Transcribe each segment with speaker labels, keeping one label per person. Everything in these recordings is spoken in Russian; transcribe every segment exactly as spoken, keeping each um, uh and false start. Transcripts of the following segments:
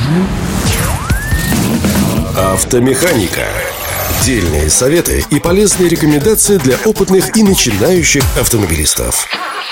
Speaker 1: Автомеханика. Дельные советы и полезные рекомендации для опытных и начинающих автомобилистов.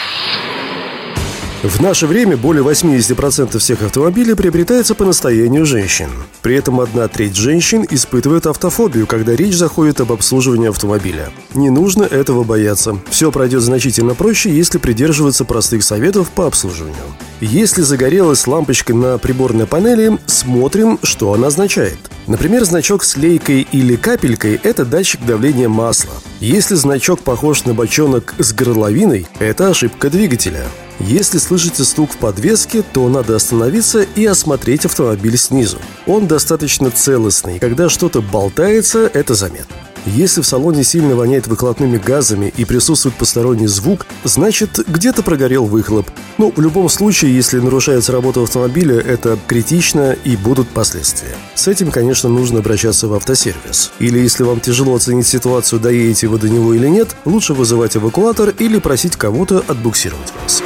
Speaker 1: В наше время более восемьдесят процентов всех автомобилей приобретается по настоянию женщин. При этом одна треть женщин испытывает автофобию, когда речь заходит об обслуживании автомобиля. Не нужно этого бояться. Все пройдет значительно проще, если придерживаться простых советов по обслуживанию. Если загорелась лампочка на приборной панели, смотрим, что она означает. Например, значок с лейкой или капелькой – это датчик давления масла. Если значок похож на бочонок с горловиной – это ошибка двигателя. Если слышите стук в подвеске, то надо остановиться и осмотреть автомобиль снизу. Он достаточно целостный, когда что-то болтается, это заметно. Если в салоне сильно воняет выхлопными газами и присутствует посторонний звук, значит, где-то прогорел выхлоп. Ну, в любом случае, если нарушается работа автомобиля, это критично и будут последствия. С этим, конечно, нужно обращаться в автосервис. Или если вам тяжело оценить ситуацию, доедете вы до него или нет, лучше вызывать эвакуатор или просить кого-то отбуксировать вас.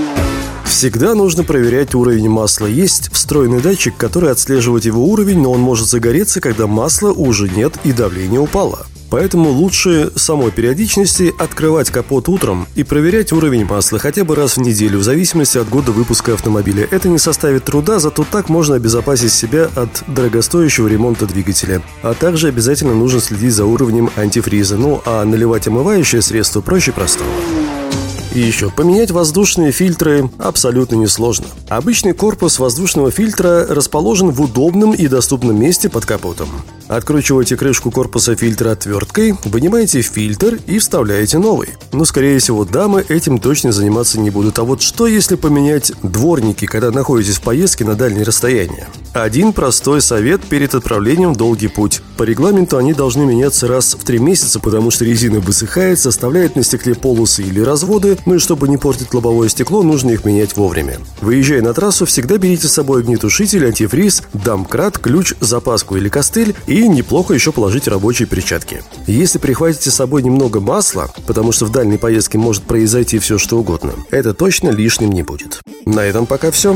Speaker 1: Всегда нужно проверять уровень масла. Есть встроенный датчик, который отслеживает его уровень, но он может загореться, когда масла уже нет и давление упало. Поэтому лучше самой периодичности открывать капот утром и проверять уровень масла хотя бы раз в неделю, в зависимости от года выпуска автомобиля. Это не составит труда, зато так можно обезопасить себя от дорогостоящего ремонта двигателя. А также обязательно нужно следить за уровнем антифриза. Ну а наливать омывающее средство проще простого. И еще, поменять воздушные фильтры абсолютно несложно. Обычный корпус воздушного фильтра расположен в удобном и доступном месте под капотом. Откручиваете крышку корпуса фильтра отверткой, вынимаете фильтр и вставляете новый. Но, скорее всего, дамы этим точно заниматься не будут. А вот что, если поменять дворники, когда находитесь в поездке на дальние расстояния? Один простой совет перед отправлением в долгий путь. По регламенту они должны меняться раз в три месяца, потому что резина высыхает, составляет на стекле полосы или разводы. Ну и чтобы не портить лобовое стекло, нужно их менять вовремя. Выезжая на трассу, всегда берите с собой огнетушитель, антифриз, домкрат, ключ, запаску или костыль, и неплохо еще положить рабочие перчатки. Если прихватите с собой немного масла, потому что в дальней поездке может произойти все что угодно, это точно лишним не будет. На этом пока все.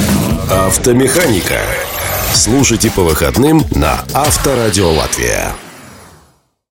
Speaker 1: Автомеханика. Слушайте по выходным на Авторадио Латвия.